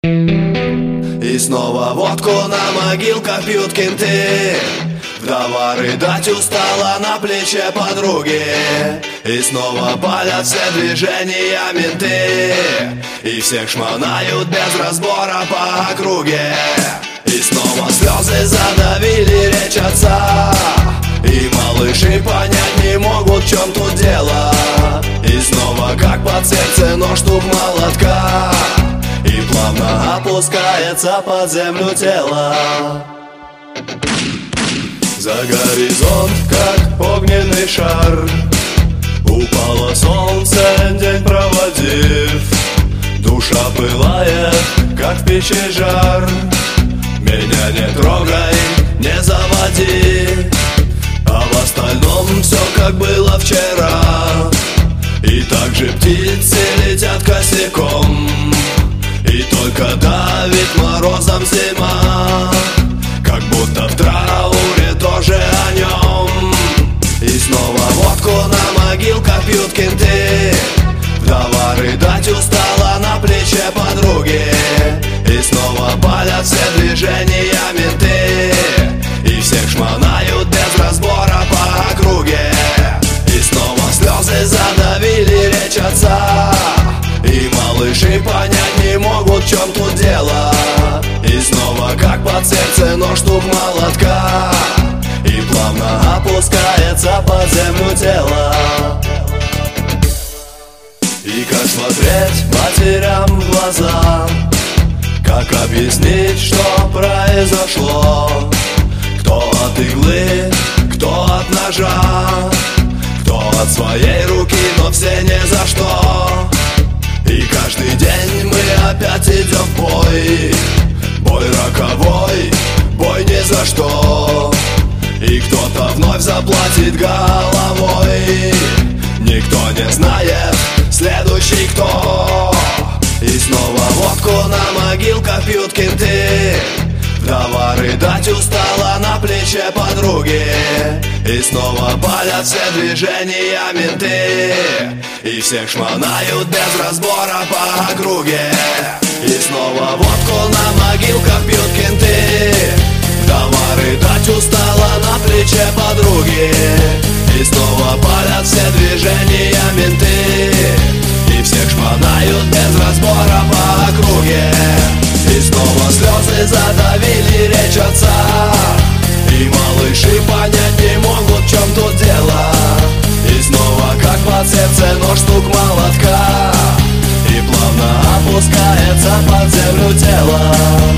И снова водку на могилках пьют кенты. Вдова рыдать устала на плече подруги. И снова палят все движения менты. И всех шмонают без разбора по округе. И снова слезы задавили речь отца. И малыши понять не могут, в чем тут дело. И снова как под сердце нож стук молотка. И плавно опускается под землю тело. За горизонт, как огненный шар, упало солнце, день проводив. Душа пылает, как в печи жар. Меня не трогай, не заводи. А в остальном все как было вчера. И также птицы летят косяком. И только давит морозом зима. Как будто в трауре тоже о нем. И снова водку на могилках пьют кенты. Вдова рыдать устала на плече подруги. И снова палят все движения менты. И всех шмонают без разбора по округе. И снова слезы задавили речь отца. И малыши понять не могут, в чем тут дело. И снова как под сердце нож стук молотка. И плавно опускается под землю тело. И как смотреть матерям в глаза, как объяснить, что произошло? Кто от иглы, кто от ножа, кто от своей руки, но все ни за что. И каждый день мы опять идем в бой. Бой роковой, бой ни за что. И кто-то вновь заплатит головой. Никто не знает, следующий кто. И снова водку на могилках пьют кенты. Вдова рыдать устала на плече подруги. И снова палят все движения менты. И всех шмонают без разбора по округе. И снова водку на могилках пьют кенты. Вдова рыдать устала на плече подруги. И снова палят все движения менты. И всех шмонают без разбора по округе. И снова слезы задавили речь отца. И малыши понять не могут, в чем тут дело. И снова как под сердце нож стук молотка. И плавно опускается под землю тело.